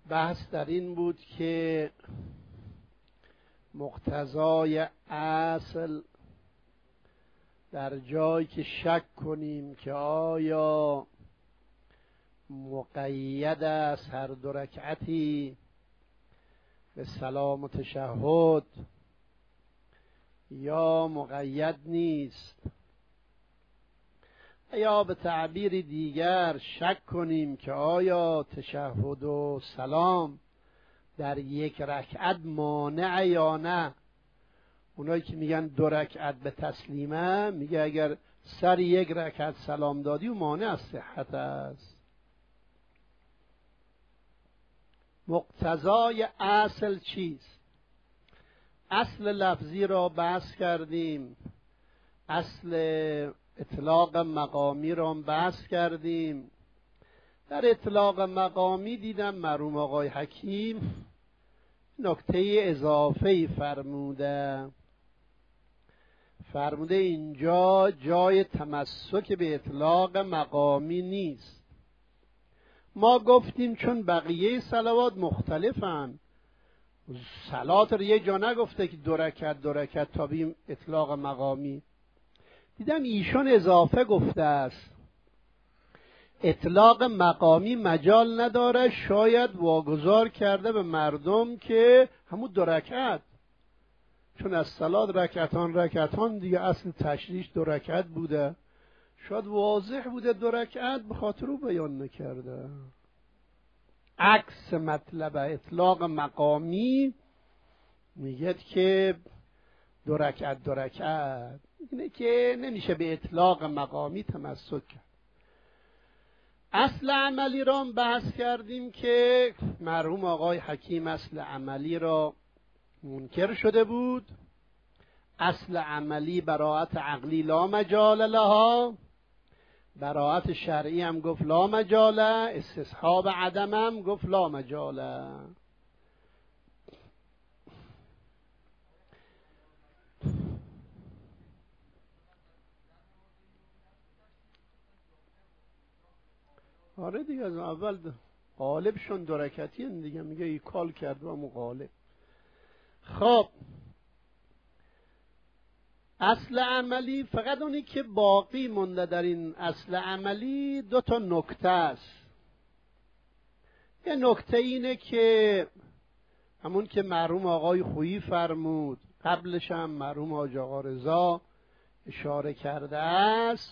بحث در این بود که مقتضای اصل در جایی که شک کنیم که آیا مقید است هر دو رکعتی به سلام و تشهد یا مقید نیست، یا به تعبیر دیگر شک کنیم که آیا تشهد و سلام در یک رکعت مانع یا نه. اونایی که میگن دو رکعت به تسلیمه، میگه اگر سر یک رکعت سلام دادی و مانع از صحت است. مقتضای اصل چیست؟ اصل لفظی را بحث کردیم، اصل اطلاق مقامی را بحث کردیم. در اطلاق مقامی دیدم مرحوم آقای حکیم نکته اضافه‌ای فرموده اینجا جای تمسک به اطلاق مقامی نیست. ما گفتیم چون بقیه صلوات مختلفن، صلات رو یه جا نگفته که دو رکعت تا بیم اطلاق مقامی. دیدم ایشون اضافه گفته است اطلاق مقامی مجال نداره، شاید واگذار کرده به مردم که همون دو رکعت، چون از صلات رکعتان دیگه اصل تشریح دو رکعت بوده، شاید واضح بوده دو رکعت، به خاطر او بیان نکرده. عکس مطلب اطلاق مقامی میگه که دو رکعت اینه که نمیشه به اطلاق مقامی تمسک کرد. اصل عملی را بحث کردیم که مرحوم آقای حکیم اصل عملی را منکر شده بود. اصل عملی براءت عقلی لا مجال لها، براءت شرعی هم گفت لا مجاله، استصحاب عدم هم گفت لا مجاله. آره دیگه از اول غالبشون دو رکعتی دیگه، میگه ای کال کرد و همون غالب. خب اصل عملی فقط اونی که باقی مونده در این اصل عملی دو تا نکته است. یه نکته اینه که همون که مرحوم آقای خویی فرمود، قبلش هم مرحوم حاج آقا رضا اشاره کرده است،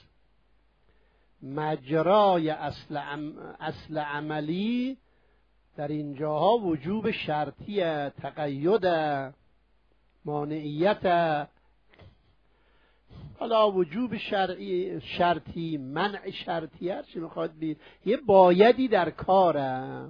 مجرای اصل عملی در اینجاها وجوب شرطی، تقید، مانعیت، حالا وجوب شرطی، منع شرطی، هر چی میخواد بید، یه بایدی در کاره.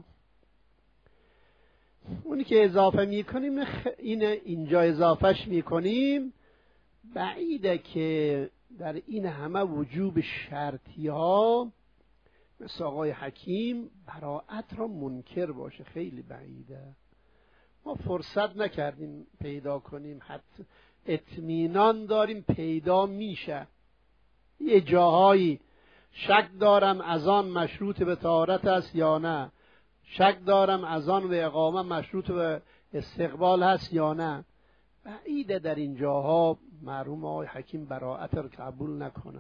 اونی که اضافه میکنیم اینجا اضافهش میکنیم، بعیده که در این همه وجوب شرطی ها مثل آقای حکیم براءت را منکر باشه، خیلی بعیده. ما فرصت نکردیم پیدا کنیم، حتی اطمینان داریم پیدا میشه. یه جاهایی شک دارم اذان مشروط به طهارت است یا نه، شک دارم اذان و اقامه مشروط به استقبال هست یا نه. بعیده در این جاها مرحوم آقای حکیم براءت رو قبول نکنه.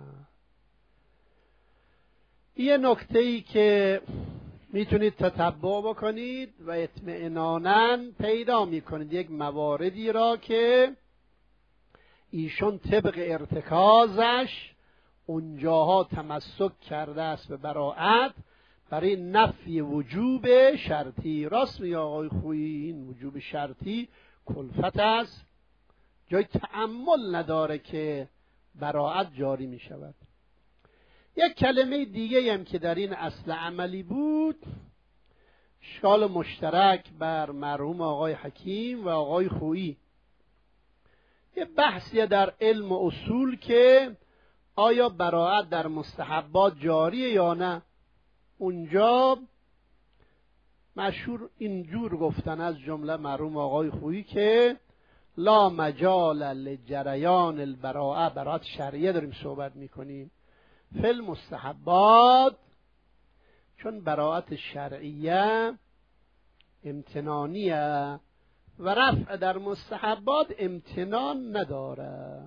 یه نکته‌ای که میتونید تتبع بکنید و اطمیناناً پیدا میکنید، یک مواردی را که ایشون طبق ارتکازش اونجاها تمسک کرده است به براءت برای نفی وجوب شرطی. راست میگه آقای خویی، این وجوب شرطی کلفت است، جای تأمل نداره که براءت جاری می شود. یک کلمه دیگه هم که در این اصل عملی بود، اشکال مشترک بر مرحوم آقای حکیم و آقای خویی، یه بحثیه در علم و اصول که آیا براءت در مستحبات جاریه یا نه. اونجا مشهور اینجور گفتن از جمله مرحوم آقای خویی که لا مجال لجریان البراءه، براءت شرعیه داریم صحبت میکنیم، فی المستحبات، چون براءت شرعیه امتنانیه و رفع در مستحبات امتنان نداره.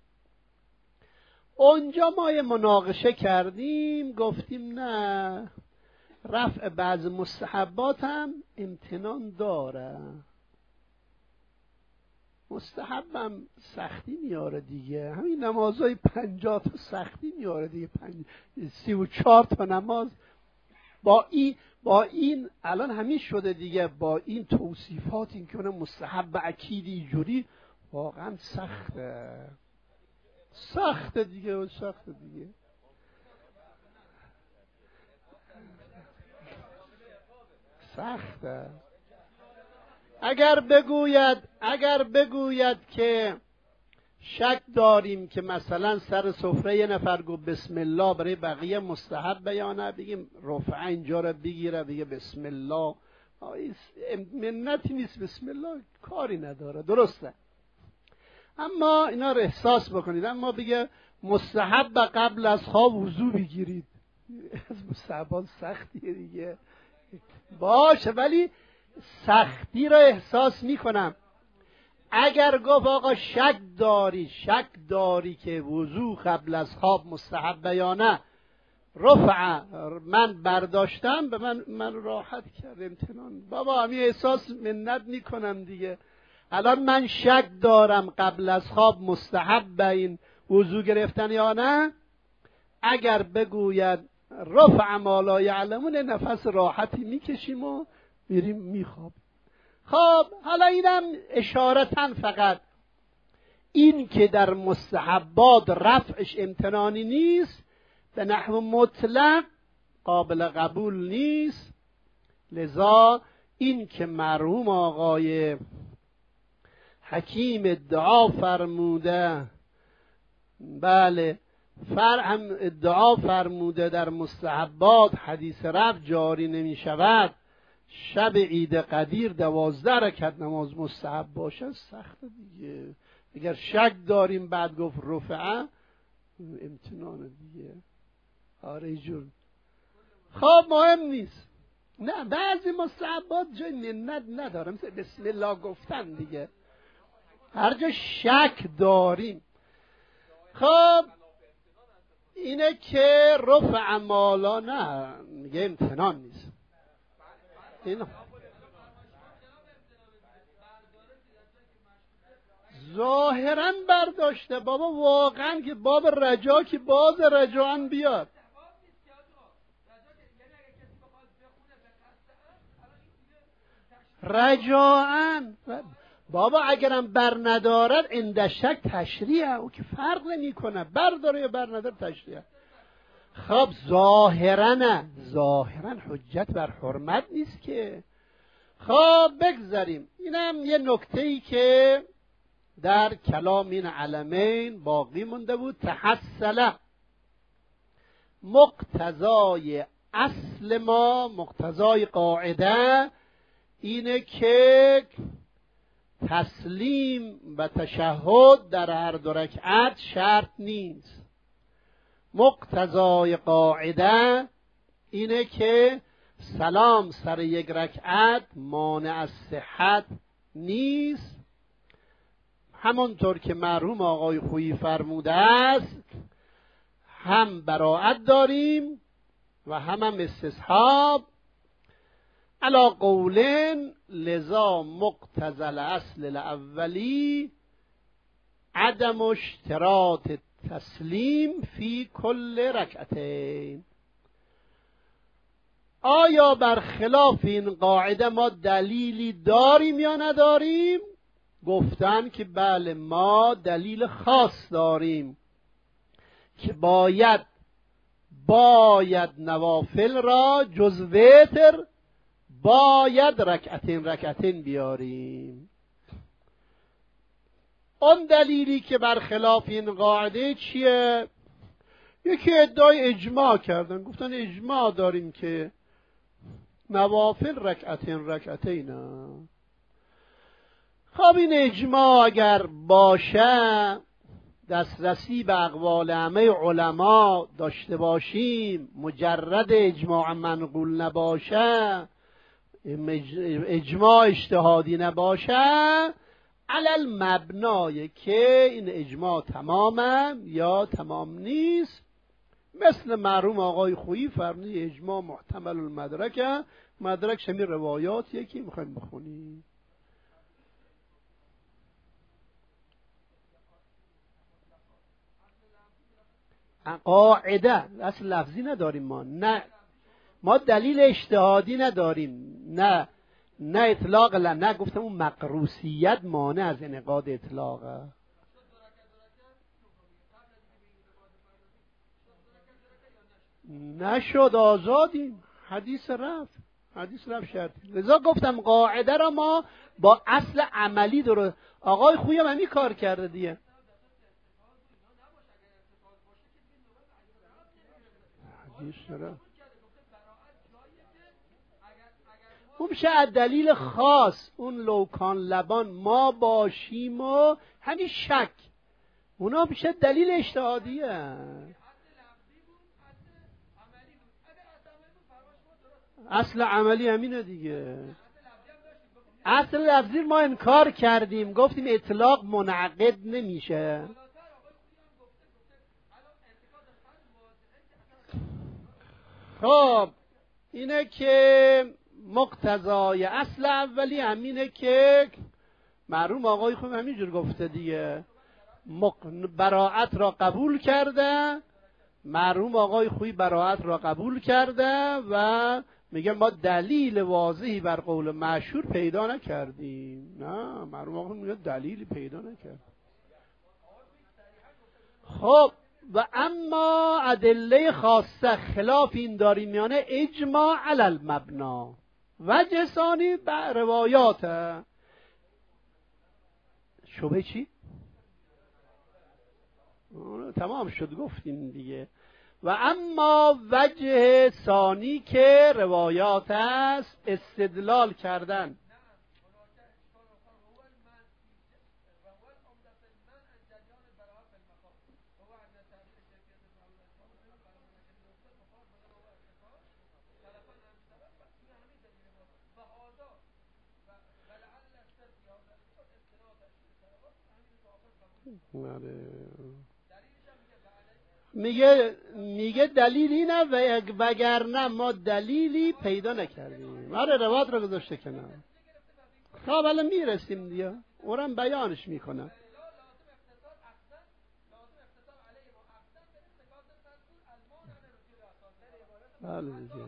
اونجا ما یه مناقشه کردیم، گفتیم نه، رفع بعض مستحبات هم امتنان داره. مستحبم سختی میاره دیگه، همین نمازهای 50 تا سختی میاره دیگه، 34 تا نماز با این الان همین شده دیگه، با این توصیفات، این که اونم مستحب اکیدی اینجوری واقعا سخته دیگه. سخته. اگر بگوید که شک داریم که مثلا سر سفره یه نفر گفت بسم الله برای بقیه مستحب یا نه، بگیم رفعه اینجا رو بگیره بگه بسم الله، منتی نیست، بسم الله کاری نداره، درسته. اما اینا رو احساس بکنید. اما بگه مستحب قبل از خواب وضو بگیرید، از مستحبات سختیه دیگه، باشه، ولی سختی رو احساس میکنم. اگر گفت آقا شک داری که وضو قبل از خواب مستحب یا نه، رفع من برداشتم، به من راحت کرد، امتنان، بابا همین احساس منت میکنم دیگه. الان من شک دارم قبل از خواب مستحب این وضو گرفتن یا نه، اگر بگوید رفع ما لا یعلمون، نفس راحتی میکشیم و میریم میخواب. خب حالا اینم اشارتاً فقط، این که در مستحبات رفعش امتنانی نیست به نحو مطلق قابل قبول نیست. لذا این که مرحوم آقای حکیم ادعا فرموده، بله فرهم ادعا فرموده در مستحبات حدیث رفع جاری نمی شود، شب عید قدیر 12 رکعت نماز مستحب باشه، سخته دیگه. اگر شک داریم بعد گفت رفعه، امتنان دیگه. آره جون. خب مهم نیست، نه بعضی مستحبات جای منت ندارم، مثل بسم الله گفتن دیگه، هر جا شک داریم. خب اینه که رفع مالا نه میگه امتنان نیست. این ظاهرا برداشته بابا، واقعا که باب رجا که باز رجاعن بیاد. رجاعن بابا اگرم بر ندارد اندشک تشریعه، او که فرق نمی کنه برداره یا بر نداره تشریعه. خب ظاهرا حجت بر حرمت نیست که. خب بگذاریم. اینم یه نکته‌ای که در کلام این علمین باقی مونده بود. تحصل مقتضای اصل ما، مقتضای قاعده اینه که تسلیم و تشهد در هر دو رکعت شرط نیست. مقتضای قاعده اینه که سلام سر یک رکعت مانع از صحت نیست. همانطور که مرحوم آقای خویی فرموده است، هم براءت داریم و هم استصحاب. علا قولن لذا مقتضى الاصل الاولی عدم اشتراط تسلیم فی کل رکعتین. آیا برخلاف این قاعده ما دلیلی داریم یا نداریم؟ گفتن که بله، ما دلیل خاص داریم که باید نوافل را جز وتر باید رکعتین بیاریم. اون دلیلی که برخلاف این قاعده چیه؟ یکی ادعای اجماع کردن، گفتن اجماع داریم که نوافل رکعتین. خب این اجماع اگر باشه، دسترسی به اقوال همه علما داشته باشیم، مجرد اجماع منقول نباشه، اجماع اجتهادی نباشه علل مبنای که این اجماع تمامه یا تمام نیست. مثل مرحوم آقای خویی فرمودن اجماع محتمل المدرکه. مدرک شمی روایاتیه که میخوایم بخونیم. قاعده اصل لفظی نداریم ما. نه ما دلیل اجتهادی نداریم. نه اطلاق نه گفتم اون مقروسیت مانع از انعقاد اطلاقه. نشد آزادیم. حدیث رفت شرطی. لذا گفتم قاعده را ما با اصل عملی درست. آقای خویم همین کار کرده دیگه. حدیث رفت اون میشه دلیل خاص. اون لوکان لبان ما باشیم و همین شک اونا میشه دلیل اجتهادیه. اصل عملی همینه دیگه. اصل لفظی ما انکار کردیم، گفتیم اطلاق منعقد نمیشه. خب اینه که مقتضای اصل اولی همینه که مرحوم آقای خوب همینجور گفته دیگه. براءت را قبول کرده. مرحوم آقای خویی براءت را قبول کرده و میگه ما دلیل واضحی بر قول مشهور پیدا نکردیم. نه مرحوم آقای میگه دلیلی پیدا نکرد. خب و اما ادله خاصه خلاف این داریم میانه اجماع علی المبنا وجه ثانی بر روایات. شبه چی؟ تمام شد گفتیم دیگه. و اما وجه ثانی که روایات است استدلال کردن. میگه دلیل اینه وگرنه ما دلیلی پیدا نکردیم. آره روایت رو گذاشته کنار. خب الان میرسیم دیگه اونم بیانش میکنه. بله دیگه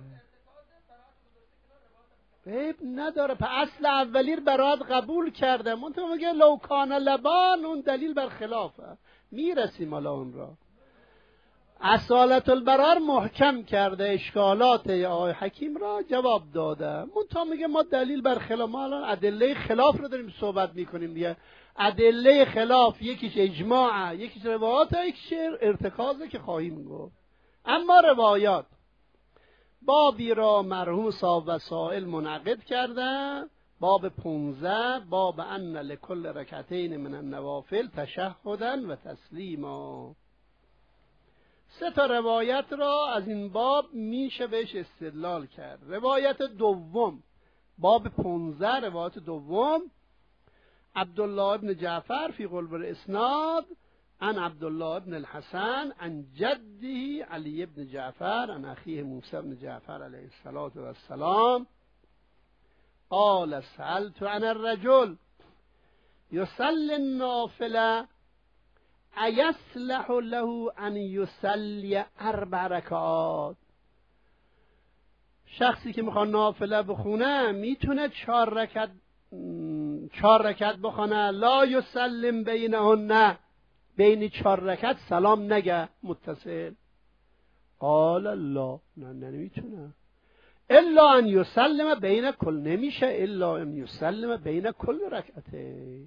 عیب نداره. پس اصل اولی براءت قبول کرده. منتها میگه لو کان لبان اون دلیل بر خلافه. میرسیم حالا اون را. اصالت البرار محکم کرده اشکالات آقای حکیم را جواب داده. منتها میگه ما دلیل بر خلاف. ما الان ادله خلاف رو داریم صحبت میکنیم دیگه. ادله خلاف یکیش اجماع، یکیش روایات، یکیش ارتکازه که خواهیم گفت. اما روایات بابی را مرحوم صاحب وسائل منعقد کرده. باب 15 باب ان لکل رکعتین من النوافل تشهدا و تسلیما. 3 روایت را از این باب میشه بهش استدلال کرد. روایت دوم باب 15 روایت دوم عبدالله ابن جعفر فی قلب الاسناد عن عبدالله ابن الحسن عن جده علی ابن جعفر عن اخیه موسی ابن جعفر علیه السلام قال سألت عن الرجل يصلي النافله ایصلح له ان یصلی 4 رکعات. شخصی که میخواد نافله بخونه میتونه 4 رکعت بخونه. لا یسلم بینهن بین 4 رکعت سلام نگه متصل. قال لا نه نمیتونه. الا ان یسلم بین کل نمیشه الا ان یسلم بین کل رکعتین.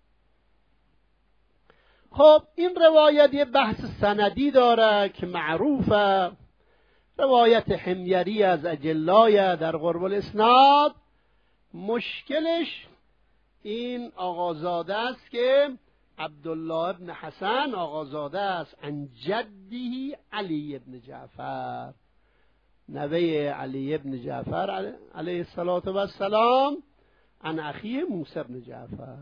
خب این روایت یه بحث سندی داره که معروفه. روایت حمیری از اجلای در قرب الاسناد. مشکلش این آقازاده است که عبدالله ابن حسن، آقازاده است عن جده علی ابن جعفر. نوه علی ابن جعفر علیه السلام عن اخیه موسی ابن جعفر.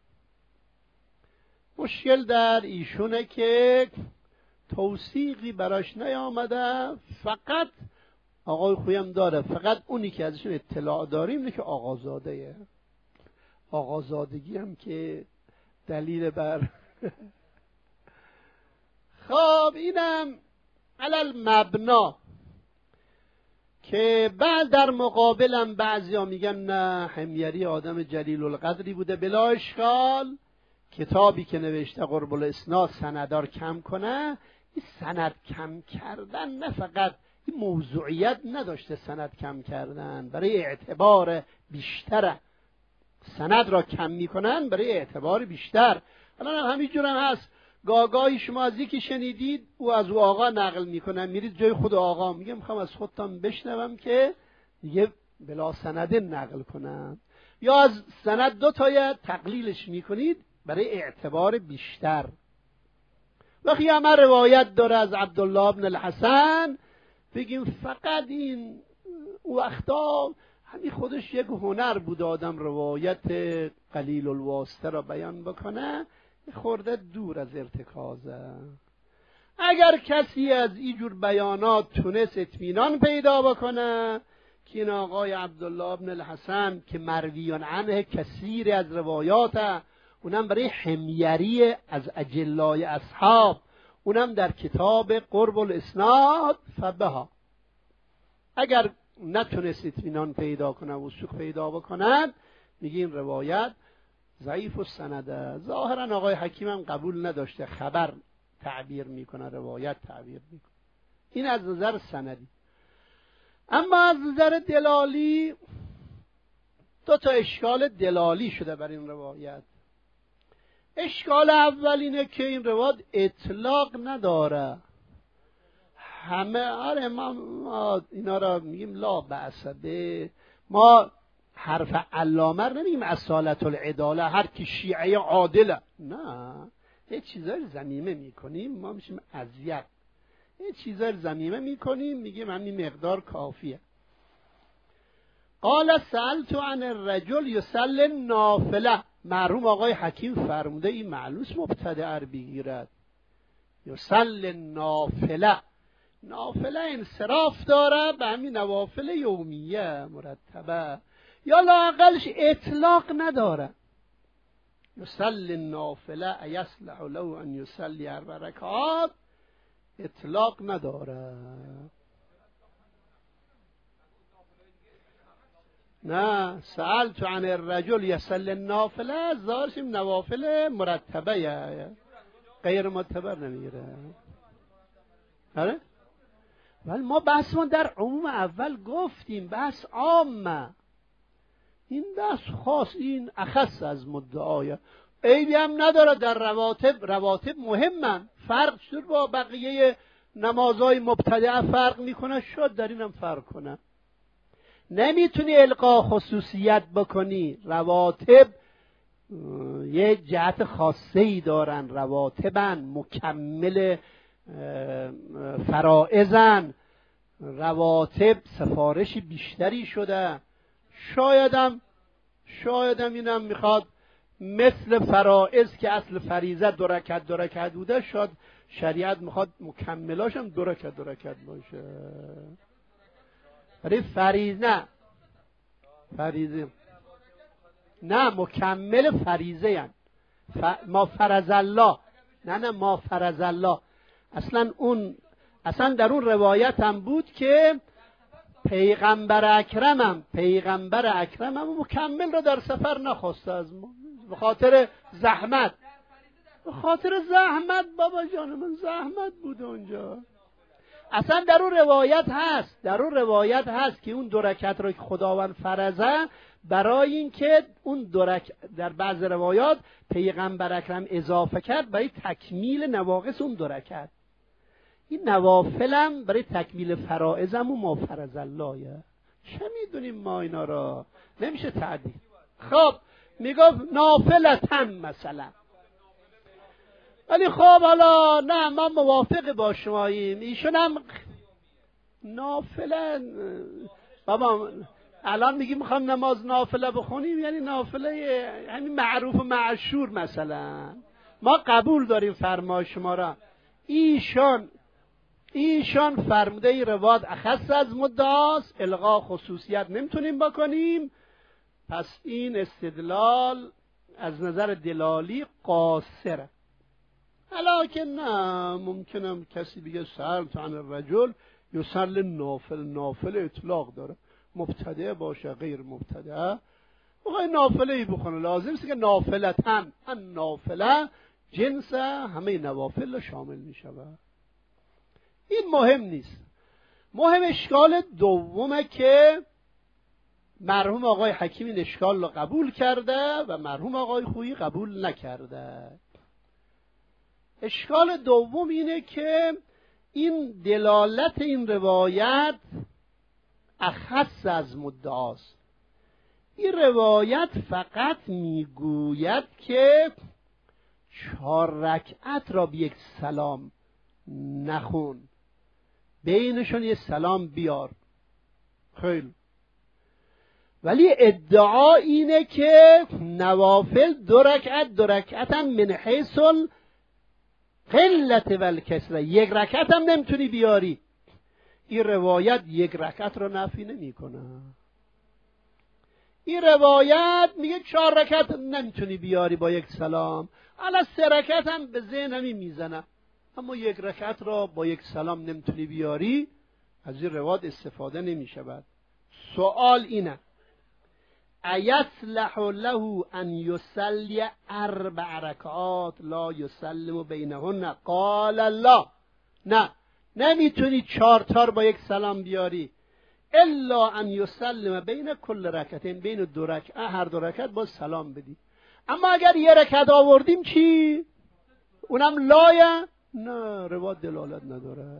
مشکل در ایشونه که توثیقی براش نیامده، فقط آقای خویم داره، فقط اونی که ازشون اطلاع داریم اینه که آقازاده‌ایه. آقازادگی هم که دلیل بر خب اینم علل مبنا که بعد در مقابلم بعضیا میگن نه حمیری آدم جلیل القدری بوده بلا اشکال، کتابی که نوشته قرب الاسناد سندار کم کنه. این سند کم کردن نه فقط این موضوعیت نداشته، سند کم کردن برای اعتبار بیشتره، سند را کم میکنن برای اعتبار بیشتر. الان همینجور هم هست، گاگاهی شما از یکی شنیدید او از او آقا نقل میکنن، میرید جای خود آقا میگه میخوام از خودتان بشنوم که دیگه بلا سنده نقل کنم، یا از سند دو تایه تقلیلش میکنید برای اعتبار بیشتر. وقتی همه روایت داره از عبدالله بن الحسن، بگیم فقط این وقتا همین خودش یک هنر بود آدم روایت قلیل الواسطه را بیان بکنه، خورده دور از ارتکازه. اگر کسی از اینجور بیانات تونست اطمینان پیدا بکنه که این آقای عبدالله بن الحسن که مرویان عنه کثیر از روایات، اونم برای حمیری از اجلای اصحاب، اونم در کتاب قرب الاسناد فبها، اگر نتونست اطمینان پیدا کنه و وثوق پیدا بکند میگیم روایت ضعیف السنده. ظاهرا آقای حکیم هم قبول نداشته، خبر تعبیر میکنه، روایت تعبیر میکنه. این از نظر سندی. اما از نظر دلالی دو تا اشکال دلالی شده بر این روایت. اشکال اول اینه که این روایت اطلاق نداره. همه ما اینا را میگیم لا بأس به، ما حرف علامه نمیگیم اصالت العداله، هر کی شیعه عادله، نه، یه چیزایی زمیمه میکنیم، ما میشیم اذیت، یه چیزایی زمیمه میکنیم میگیم همین مقدار کافیه. قال سألت عن الرجل يصلي النافله، مرحوم آقای حکیم فرموده این معلوس مبتدع بگیرد. يصلي النافله، نافله انصراف داره به همین نوافل یومیه مرتبه، یا لااقلش اطلاق نداره. يصلي النافله ایصلح له ان يصلي 4 رکعات، اطلاق نداره. نه، سألت عن الرجل يصلي النافله، ظاهرش نوافل مرتبه، غیر معتبر نمیره. آره؟ ولی ما بحثمون در عموم اول گفتیم بحث عامه، این بحث خاص، این اخص از مدعای، عیبی هم نداره در رواتب مهمن، فرق شد با بقیه نمازهای مبتدعه فرق میکنه، شد در اینم فرق کنه. نمیتونی القا خصوصیت بکنی، رواتب یه جهت خاصه‌ای دارن، رواتبن، مکمل فرائضن، رواتب سفارش بیشتری شده. شایدم اینم میخواد مثل فرائض که اصل فریضه 2 رکعت بوده، شاید شریعت میخواد مکملاش هم 2 رکعت باشه. برای فریضه نه مکمل فریضه یعنی ما فرض الله، نه ما فرض الله. اصلا در اون روایت هم بود که پیغمبر اکرمم مکمل رو در سفر نخواسته از ما، به خاطر زحمت. بابا جان من زحمت بود اونجا. اصلا در اون روایت هست که اون 2 رکعت رو که خداوند فرضه، برای اینکه اون 2 رکعت در بعض روایات پیغمبر اکرم اضافه کرد برای تکمیل نواقص اون 2 رکعت. این نوافلم برای تکمیل فرائضم و ما فرض الله. چه میدونیم ما اینا را؟ نمیشه تعدیل. خب میگفت نافلتن مثلا، ولی خب حالا نه ما موافق با شماییم. ایشون هم نافله بابا الان میگی میخوام نماز نافله بخونیم، یعنی نافله یعنی معروف و معشور. مثلا ما قبول داریم فرمای شما را، ایشان فرموده رواد اخص از مدعاست، الغا خصوصیت نمیتونیم بکنیم، پس این استدلال از نظر دلالی قاصره. حالا که نه ممکنم کسی بگه سألت عن الرجل یصلی نافل، نافل اطلاق داره، مبتدع باشه غیر مبتدع بخوای نافله ای بخونه، لازم است که نافلتن، ان نافله جنس همه نوافل شامل می شود. این مهم نیست. مهم اشکال دومه که مرحوم آقای حکیم این اشکال رو قبول کرده و مرحوم آقای خویی قبول نکرده. اشکال دوم اینه که این دلالت این روایت اخص از مدعاست. این روایت فقط میگوید که 4 رکعت را به یک سلام نخون، بینشون یه سلام بیار. خیلی، ولی ادعا اینه که نوافل 2 رکعت هم من حیث قلت و الکثره، 1 رکعت هم نمیتونی بیاری. این روایت 1 رکعت رو نفی نمی کنه. این روایت میگه 4 رکعت نمیتونی بیاری با 1 سلام، حالا 3 رکعت هم به ذهن میزنه، اما 1 رکعت را با 1 سلام نمیتونی بیاری، از این روایت استفاده نمی شود. سوال اینه ایصلح له ان یصلی 4 رکعات لا یسلم بینهن؟ قال لا، نه نمیتونی 4 تا با 1 سلام بیاری، الا ان یسلم بین کل رکعتین، بین 2 رکعت، هر 2 رکعت با سلام بدی. اما اگر 1 رکعت آوردیم چی؟ اونم لایه؟ نه، روایت دلالت نداره.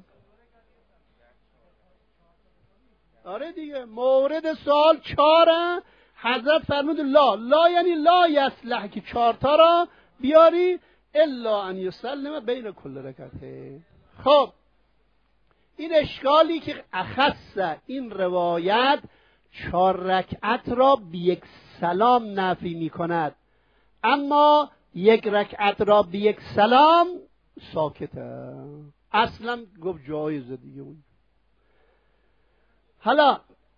آره دیگه، مورد سوال 4 حضرت فرمود لا یعنی لا یصلح که 4 تا را بیاری، الا ان یسلم بین کل رکعتین. خب این اشکالی که اخص این روایت 4 رکعت را به 1 سلام نفی می کند، اما 1 رکعت را به 1 سلام ساکته، اصلا گفت جایزه دیگه. حالا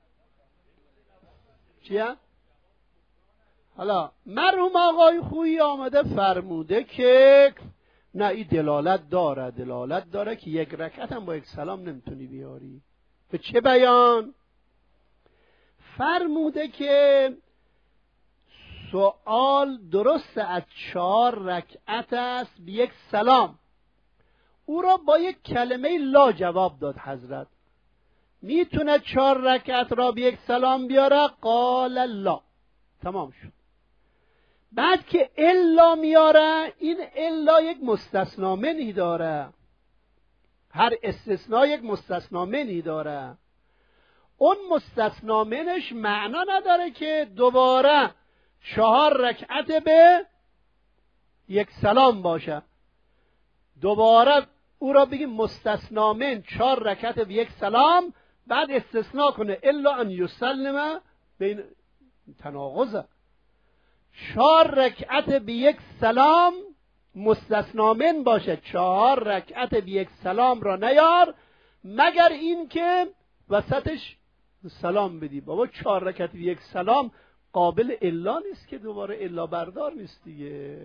چیه؟ حالا مرحوم آقای خویی آمده فرموده که نه، این دلالت داره که 1 رکعت هم با 1 سلام نمیتونی بیاری. به چه بیان؟ فرموده که سوال درست از 4 رکعت است به 1 سلام، او را با 1 کلمه لا جواب داد حضرت. میتونه 4 رکعت را به 1 سلام بیاره؟ قال لا. تمام شد. بعد که الا میاره، این الا یک مستثنا منهی داره، هر استثناء یک مستثنا منهی داره. اون مستثنا منش معنا نداره که دوباره 4 رکعت به 1 سلام باشه. دوباره او را بگیم مستثنا من 4 رکعت به 1 سلام، بعد استثناء کنه الا ان یسلم بین، تناقضه. 4 رکعت به 1 سلام مستثنا من باشه، 4 رکعت به 1 سلام را نیار مگر این که وسطش سلام بدی. بابا 4 رکعت به 1 سلام قابل الا نیست که، دوباره الا بردار نیست دیگه.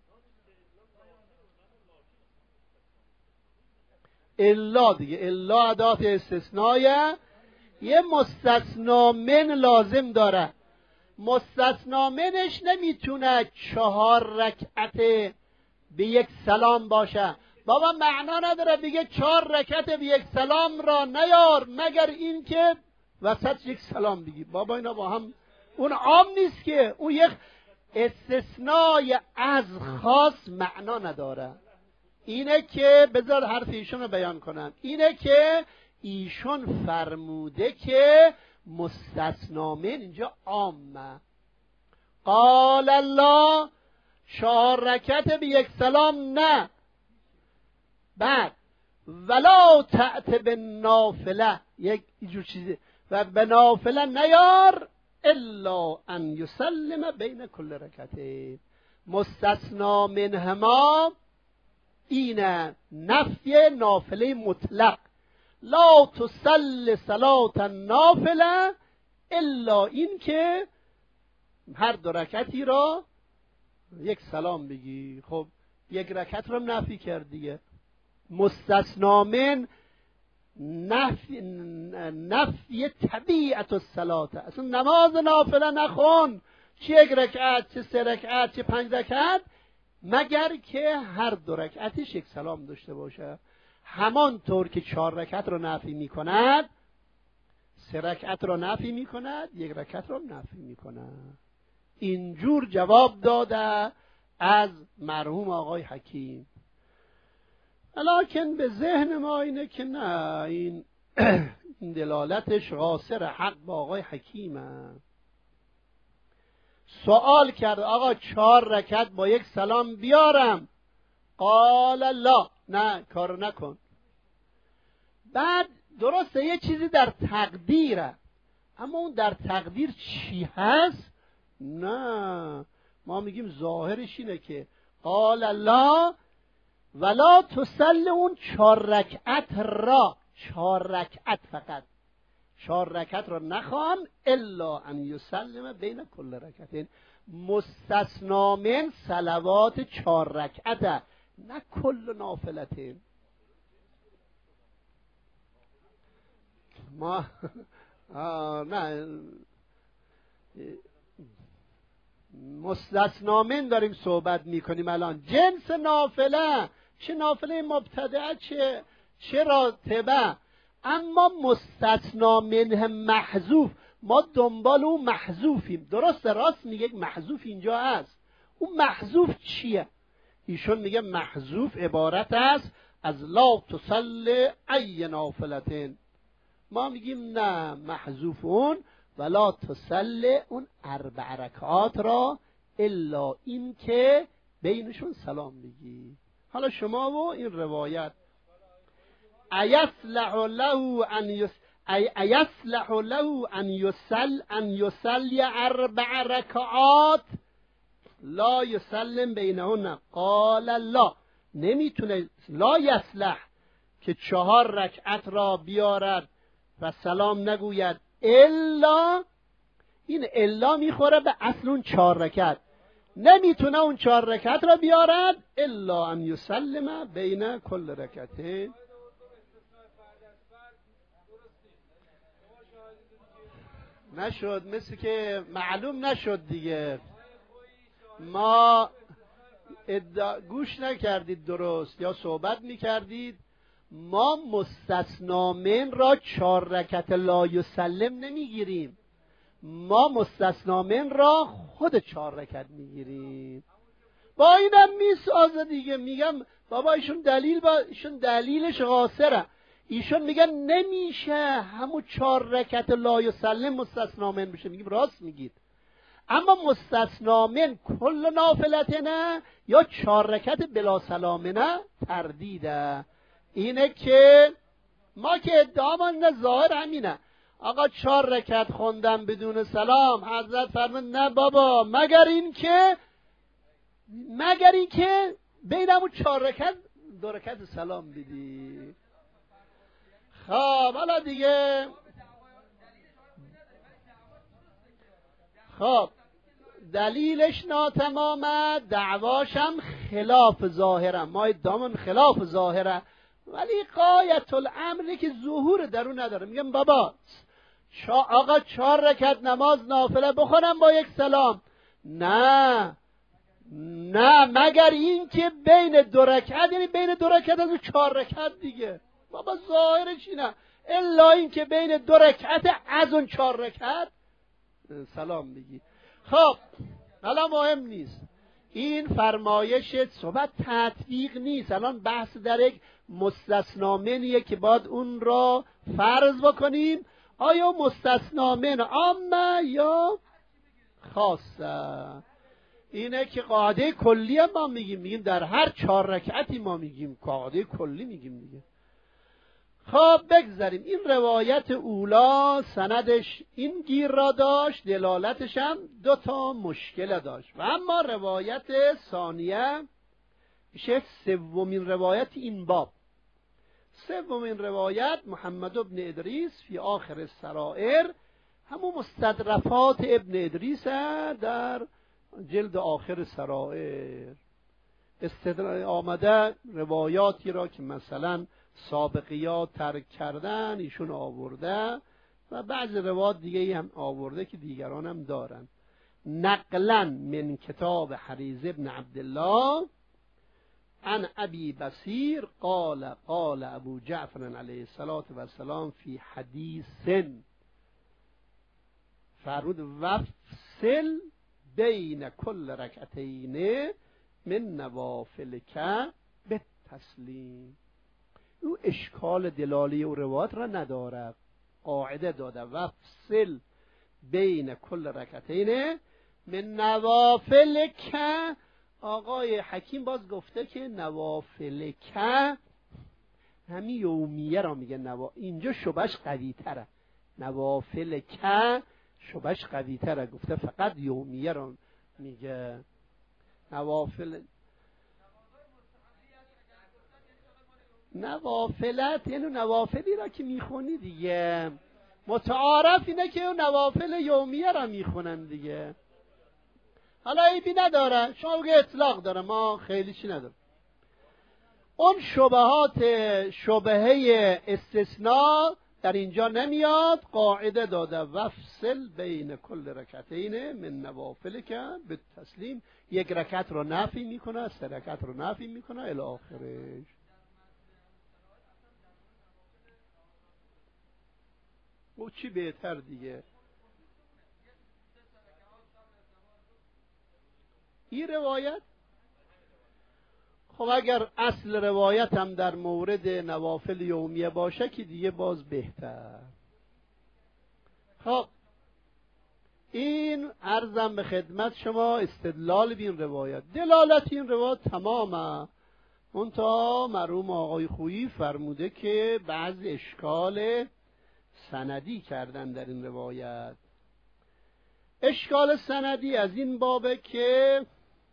الا دیگه، الا ادات استثناء، یه مستثنا من لازم داره. مستثنا منش نمیتونه 4 رکعت به 1 سلام باشه. بابا معنا نداره بگه 4 رکعت به 1 سلام را نیار مگر این که وسط 1 سلام بگی. بابا اینا با هم، اون عام نیست که، اون یک استثناء از خاص معنا نداره. اینه که بذار حرف ایشون رو بیان کنم. اینه که ایشون فرموده که مستثنا من اینجا عامه. قال الله 4 رکعت به 1 سلام نه. بعد ولا تأت بالنافله، یک جور چیزی، و به نافله نیار الا ان یسلم بین کل رکعتین. مستثنا منهما اینه نفی نافله مطلق، لا تصل صلاة النافله الا این که هر دو رکعتی را یک سلام بگی. خب یک رکعت رو نفی کرد دیگه. مستثنا من نفی طبیعت الصلاة، اصلا نماز نافله نخون، چه یک رکعت چه 3 رکعت چه 5 رکعت، مگر که هر دو رکعتش یک سلام داشته باشه. همانطور که 4 رکعت رو نفی میکند، 3 رکعت رو نفی میکند، 1 رکعت رو نفی میکند. اینجور جواب داده از مرحوم آقای حکیم. لکن به ذهن ما اینه که نه، این دلالتش قاصر حق با آقای حکیمه. سوال کرد آقا 4 رکعت با 1 سلام بیارم؟ قال لا، نه کار نکن. بعد درسته یه چیزی در تقدیره، اما اون در تقدیر چی هست؟ نه، ما میگیم ظاهرش اینه که قال لا ولا تصل اون 4 رکعت را، 4 رکعت فقط، 4 رکعت را نخوان الا ان یسلم بین کل رکعتین. مستثنا من صلوات 4 رکعته، نه کل نافلتین. ما نه مستثنا من داریم صحبت میکنیم الان. جنس نافله، چه نافله مبتدعه چه راتبه. اما مستثنا منه محذوف، ما دنبال اون محذوفیم. درسته، راست میگه محذوف اینجا هست. اون محذوف چیه؟ ایشون میگه محذوف عبارت است از لا تصل ای نافلتین. ما میگیم نه، محذوف اون ولا تصل اون 4 رکعات را الا این که بینشون سلام بگی. حالا شما و این روایت ایصلح له ان یصلی 4 رکعات لا یسلم بینهن، قال لا، نمیتونه لا یصلح که 4 رکعت را بیارد و سلام نگوید الا، این الا میخوره به اصل اون 4 رکعت، نمیتونه اون 4 رکعت را بیارد الا ان یسلم بین کل رکعتین. نشد، مثل که معلوم نشد دیگه. ما گوش نکردید درست، یا صحبت میکردید. ما مستثنا من را 4 رکعت لا یسلم نمیگیریم، ما مستثنا من را خود 4 رکعت میگیریم. با اینم میسازه دیگه. میگم بابا ایشون دلیلش قاصره. ایشون میگن نمیشه همون 4 رکعت لا یسلم مستثنا من بشه. میگیم راست میگید، اما مستثنا من کل نافلتنه یا 4 رکعت بلا سلامنه تردیده. اینه که ما که ادعامان ظاهر همینه. آقا 4 رکعت خوندم بدون سلام، حضرت فرمود نه بابا، مگر این که بین همون 4 رکعت 2 رکعت سلام بدی. خب حالا دیگه دلیلش ناتمامه، دعواشم خلاف ظاهره، ما ادعامون خلاف ظاهره، ولی غایت الامر که ظهور درون نداره. میگم بابا آقا 4 رکعت نماز نافله بخونم با 1 سلام، نه مگر این که بین 2 رکعت، یعنی بین 2 رکعت از 4 رکعت دیگه. بابا ظاهرش اینه، الا این که بین 2 رکعت از اون 4 رکعت سلام بگی. خب حالا مهم نیست، این فرمایش صحبت تطبیق نیست. الان بحث در یک مستثنا منیه که باید اون را فرض بکنیم، آیا مستثنا من عامه یا خاصه. اینه که قاعده کلی ما میگیم در هر 4 رکعتی ما میگیم قاعده کلی میگیم دیگه. خب بگذاریم. این روایت اولا سندش این گیر را داشت، دلالتش هم 2 مشکل داشت. و اما روایت ثانیه میشه 3مین روایت این باب. 3مین روایت محمد بن ادریس فی آخر السرائر، همون مستدرفات ابن ادریس در جلد آخر سرائر آمده. روایاتی را که مثلا سابقیات ترک کردن ایشون آورده و بعض روایات دیگه هم آورده که دیگران هم دارن. نقلا من کتاب حریز ابن عبدالله عن ابی بصیر قال قال ابو جعفر علیه السلام فی حدیث فرمود وفصل بین کل رکعتین من نوافلک بالتسلیم. او اشکال دلالی و روایت را نداره، قاعده داده وفصل بین کل رکعتین من نوافلک. آقای حکیم باز گفته که نوافلک همین یومیه را میگه، اینجا شبهش قوی تره. نوافلک شبهش قوی تره، گفته فقط یومیه را میگه. نوافلت یعنی نوافلی را که میخونی دیگه، متعارف اینه که اون نوافل یومیه را میخونن دیگه. حالا عیبی نداره، شما بگه اطلاق داره، ما خیلی چی نداره. اون شبهه استثناء در اینجا نمیاد. قاعده داده وفصل بین کل رکعتین من نوافلک بالتسلیم. 1 رکعت رو نفی میکنه، 3 رکعت رو نفی میکنه الی آخرش. او چی بهتر دیگه. این روایت خب اگر اصل روایت هم در مورد نوافل یومیه باشه که دیگه باز بهتر. خب این عرضم به خدمت شما استدلال بین روایت. دلالت این روایت تمامه، منتها مرحوم آقای خویی فرموده که بعض اشکال سندی کردن در این روایت. اشکال سندی از این بابه که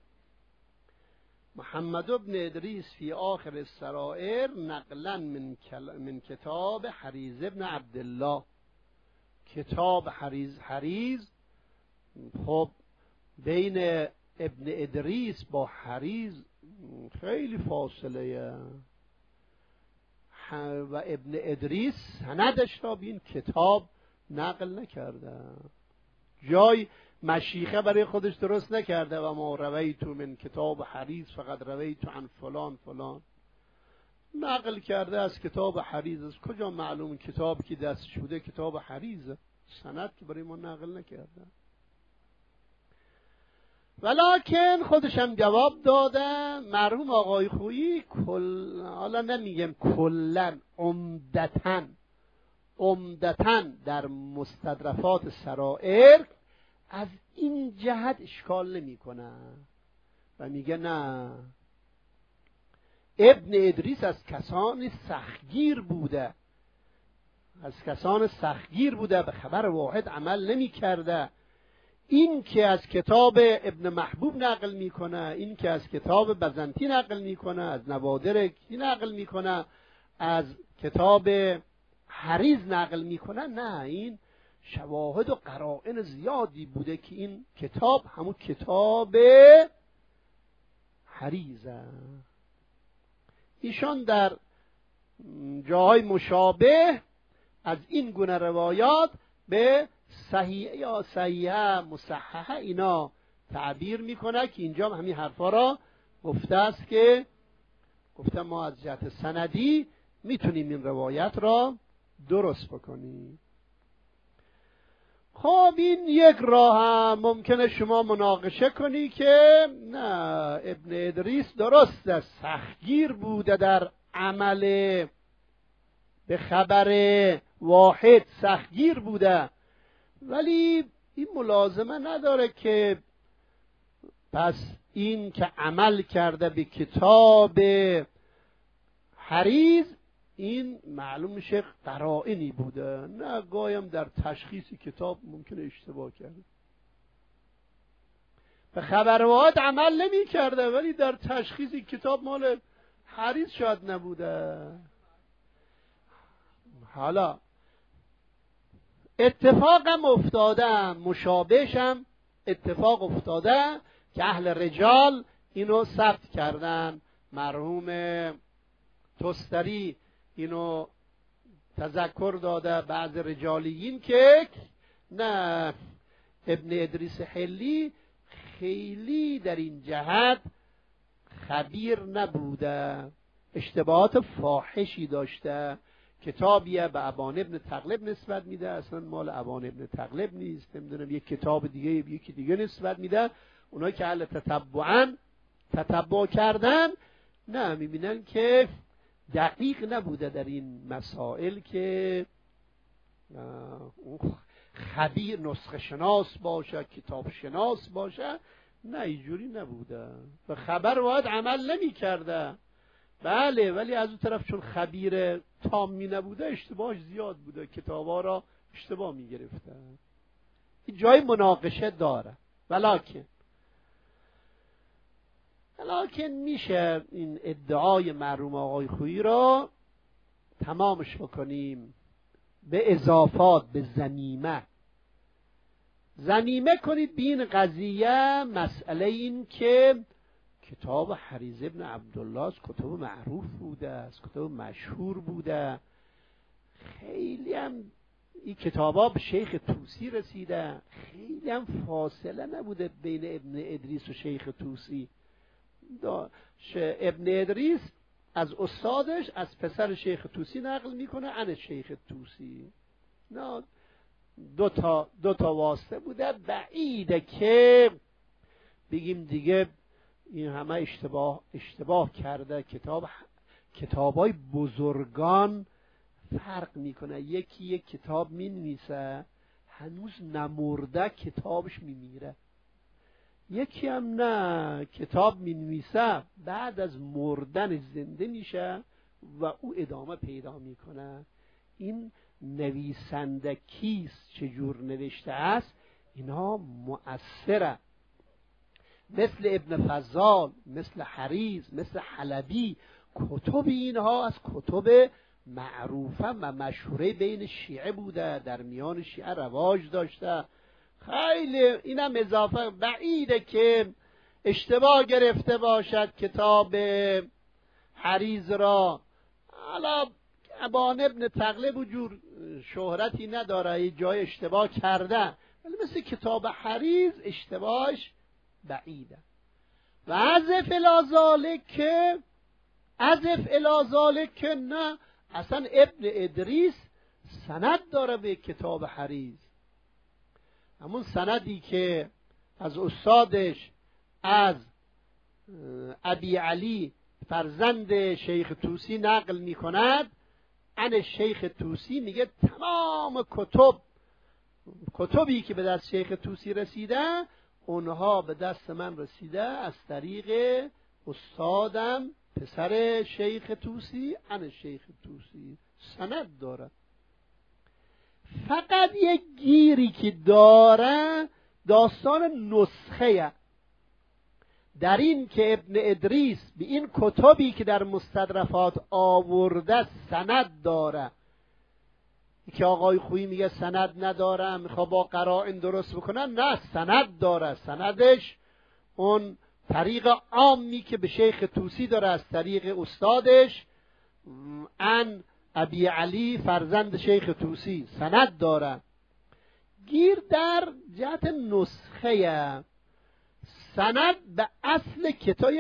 محمد بن ادریس فی آخر السرائر نقلا من کتاب حریز ابن عبدالله. کتاب حریز خب بین ابن ادریس با حریز خیلی فاصله و ابن ادریس سندش را به این کتاب نقل نکرده، جای مشیخه برای خودش درست نکرده و ما رویت من کتاب حریز فقط رویت عن فلان فلان نقل کرده از کتاب حریز. از کجا معلوم کتاب که دستش بوده کتاب حریزه؟ سند که برای ما نقل نکرده. ولکن خودش هم جواب داده مرحوم آقای خویی حالا نمیگم کلن، عمدتاً در مستدرفات سرائر از این جهت اشکال نمی کنه و میگه نه، ابن ادریس از کسان سختگیر بوده، به خبر واحد عمل نمی کرده. این که از کتاب ابن محبوب نقل میکنه، این که از کتاب بزنطی نقل میکنه، از نوادر کی نقل میکنه، از کتاب حریز نقل میکنه، نه، این شواهد و قرائن زیادی بوده که این کتاب همون کتاب حریزه. ایشان در جاهای مشابه از این گونه روایات به صحیح یا صحیحه مصححه اینا تعبیر میکنه که اینجا همین حرفا را گفته است که گفته ما از جهت سندی میتونیم این روایت را درست بکنیم. خب این یک راه هم ممکنه شما مناقشه کنی که نه، ابن ادریس درست است سختگیر بوده در عمل به خبر واحد، سختگیر بوده، ولی این ملازمه نداره که پس این که عمل کرده به کتاب حریز این معلوم میشه قرائنی بوده، نه گایم در تشخیص کتاب ممکنه اشتباه کرده. به خبروات عمل نمی کرده ولی در تشخیص کتاب مال حریز شاید نبوده. حالا اتفاقم افتاده، مشابهشم اتفاق افتاده که اهل رجال اینو ثبت کردن. مرحوم تستری اینو تذکر داده، بعض رجالیین که نه ابن ادریس حلی خیلی در این جهت خبیر نبوده، اشتباهات فاحشی داشته. کتابیه به ابان ابن تغلب نسبت میده، اصلا مال ابان ابن تغلب نیست. نمیدونم یک کتاب دیگه یکی دیگه نسبت میده. اونایی که اهل تتبع کردن نه، میبینن که دقیق نبوده در این مسائل که خبیر نسخه شناس باشه، کتاب شناس باشه. نه اینجوری نبوده، به خبر باید عمل نمی کرده. بله، ولی از اون طرف چون خبیر تامی نبوده اشتباهش زیاد بوده، کتابا را اشتباه می گرفته. این جای مناقشه داره. ولکن میشه این ادعای مرحوم آقای خویی را تمامش بکنیم به اضافات، به ضمیمه کنید به این قضیه. مسئله این که کتاب حریز ابن عبدالله از کتب معروف بوده، از کتب مشهور بوده. خیلی هم این کتابا به شیخ طوسی رسیده، خیلی هم فاصله نبوده بین ابن ادریس و شیخ طوسی. ابن ادریس از استادش از پسر شیخ طوسی نقل میکنه عن شیخ طوسی. نه دو تا واسطه بوده. بعیده که بگیم دیگه این همه اشتباه کرده. کتابای بزرگان فرق میکنه. یکی یک کتاب مینویسه هنوز نمرده کتابش میمیره، یکی هم نه، کتاب مینویسه بعد از مردن زنده میشه و او ادامه پیدا میکنه. این نویسنده کیست، چجور نوشته است، اینها مؤثره. مثل ابن فضال، مثل حریز، مثل حلبی. کتب اینها از کتب معروفه و مشهوره بین شیعه بوده، در میان شیعه رواج داشته. خیلی اینم اضافه. بعیده که اشتباه گرفته باشد کتاب حریز را. حالا ابان ابن تغلب و جور شهرتی نداره، یه جای اشتباه کرده، ولی مثل کتاب حریز اشتباهش بعیده. و عزف الازالک که نه، اصلا ابن ادریس سند داره به کتاب حریز. همون سندی که از استادش از ابی علی فرزند شیخ طوسی نقل می کند، عن شیخ طوسی میگه تمام کتبی که به دست شیخ طوسی رسیده اونها به دست من رسیده از طریق استادم پسر شیخ طوسی عن شیخ طوسی. سند داره. فقط یک گیری که داره داستان نسخه در این که ابن ادریس به این کتبی که در مستدرفات آورده سند داره. که آقای خویی میگه سند نداره، میخواد با قرائن درست بکنن. نه، سند داره. سندش اون طریق عامی که به شیخ طوسی داره از طریق استادش عن ابی علی فرزند شیخ طوسی سند داره. گیر در جهت نسخه سند به اصل کتاب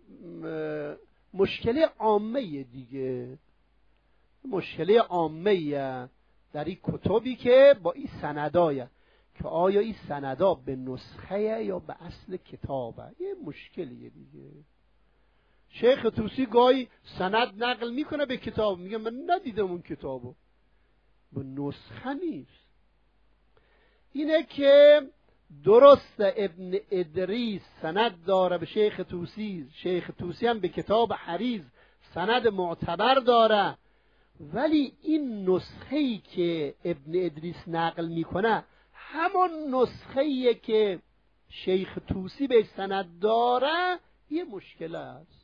مشکل عامه دیگه، مشکل عامه در این کتبی که با این سندایه که آیا این سندا به نسخه یا به اصل کتابه، یه مشکلیه دیگه. شیخ طوسی گاهی سند نقل میکنه به کتاب، میگه من ندیدم اون کتابو، به نسخه نیست. اینه که درست ابن ادریس سند داره به شیخ طوسی، شیخ طوسی هم به کتاب حریز سند معتبر داره. ولی این نسخه‌ای که ابن ادریس نقل میکنه همون نسخه‌ایه که شیخ طوسی به سند داره، یه مشکل است.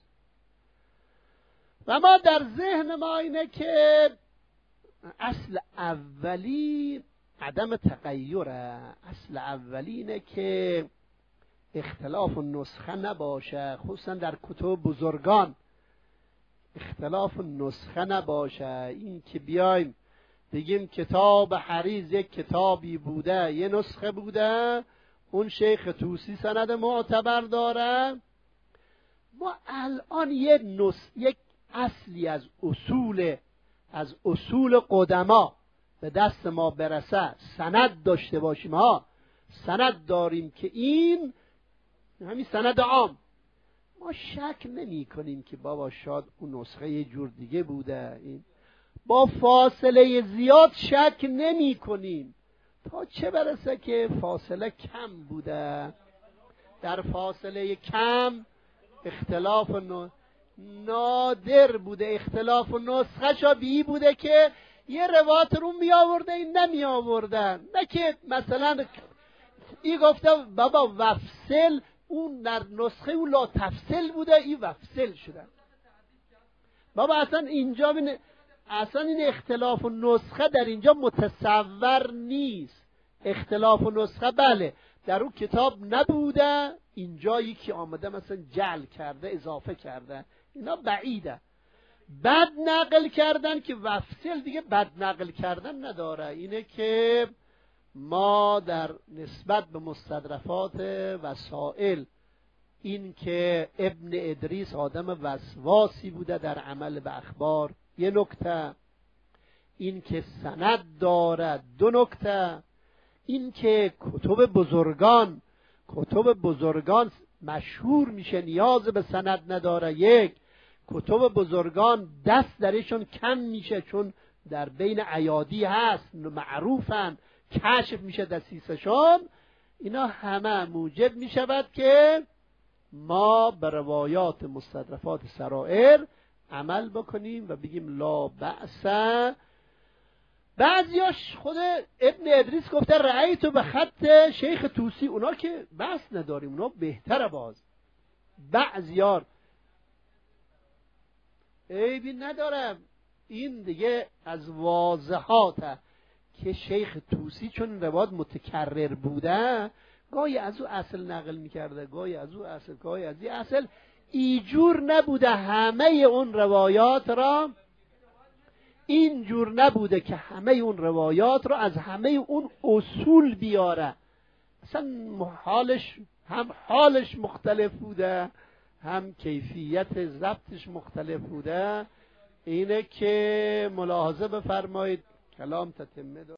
و ما در ذهن ما اینه که اصل اولی عدم تغییره، اصل اولی اینه که اختلاف نسخه نباشه، خصوصا در کتب بزرگان اختلاف نسخه نباشه. این که بیایم بگیم کتاب حریز یک کتابی بوده، یه نسخه بوده، اون شیخ طوسی سند معتبر داره، ما الان یک اصلی از اصول قدما به دست ما برسه، سند داشته باشیم، سند داریم که این همین سند عام، ما شک نمی کنیم که بابا شاید اون نسخه یه جور دیگه بوده، این با فاصله زیاد شک نمی کنیم، تا چه برسه که فاصله کم بوده. در فاصله کم اختلاف نادر بوده، اختلاف نسخه شابهی بوده که یه روایت رو می آورده این نمی آوردن، نه که مثلا این گفته بابا وفصل، اون در نسخه اون لا تفصیل بوده، این وفصل شده. بابا اصلا اینجا اصلا این اختلاف نسخه در اینجا متصور نیست. اختلاف نسخه بله در اون کتاب نبوده، اینجا یکی آمده مثلا جعل کرده، اضافه کرده، اینا بعیده. بد نقل کردن که وفصل دیگه بد نقل کردن نداره. اینه که ما در نسبت به مستدرفات وسائل، این که ابن ادریس آدم وسواسی بوده در عمل به اخبار، یه نکته، این که سند داره، دو نکته، این که کتب بزرگان مشهور میشه نیاز به سند نداره، یک، کتب بزرگان دست درشون کم میشه چون در بین ایادی هست، معروفن، کشف میشه دسیسشون، اینا همه موجب میشود که ما به روایات مستدرفات سرائر عمل بکنیم و بگیم لا بأس. بعضیاش خود ابن ادریس گفته رأیتو به خط شیخ طوسی، اونا که بحث نداریم، اونا بهتره. باز بعضیار عیبی ندارم، این دیگه از واضحاته که شیخ طوسی چون روایت متکرر بوده، گاهی از او اصل نقل میکرده، گاهی از او اصل، گاهی از این اصل، اینجور نبوده همه اون روایات را، اینجور نبوده که همه اون روایات را از همه اون اصول بیاره. اصلا هم حالش مختلف بوده، هم کیفیت ضبطش مختلف بوده. اینه که ملاحظه بفرمایید، کلام تتمه